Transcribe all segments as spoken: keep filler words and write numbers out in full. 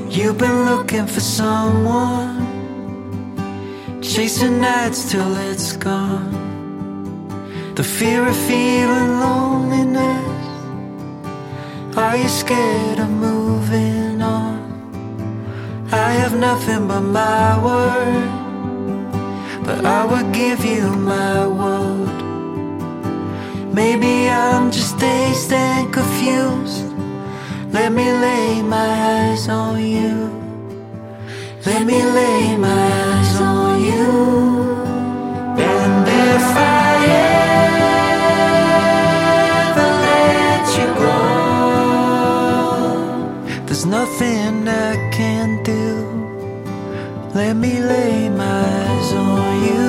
You've been looking for someone, chasing nights till it's gone. The fear of feeling loneliness. Are you scared of moving on? I have nothing but my word, but I would give you my world. Maybe I'm just dazed and confused. Let me lay my eyes on you. Let me lay my eyes on you. And if I ever let you go, there's nothing I can do. Let me lay my eyes on you.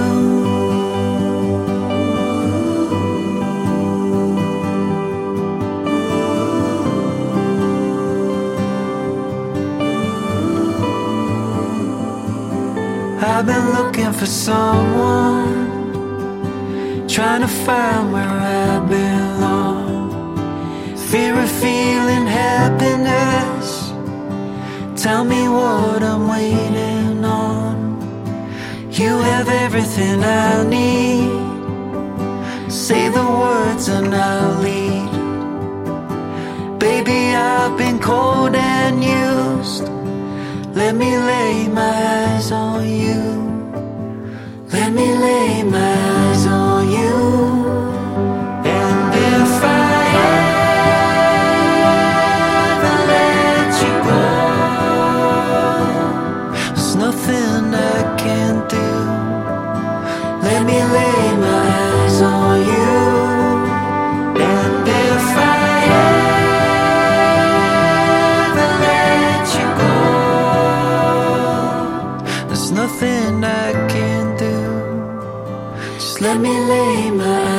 I've been looking for someone, trying to find where I belong. Fear of feeling happiness. Tell me what I'm waiting on. You have everything I need. Say the words and I'll lead. Baby, I've been cold and used. Let me lay my eyes on you. Let me lay my eyes on you. And if I ever let you go, there's nothing I can do. Let me lay my eyes on you. And if I ever let you go, there's nothing I can do. Just let me lay my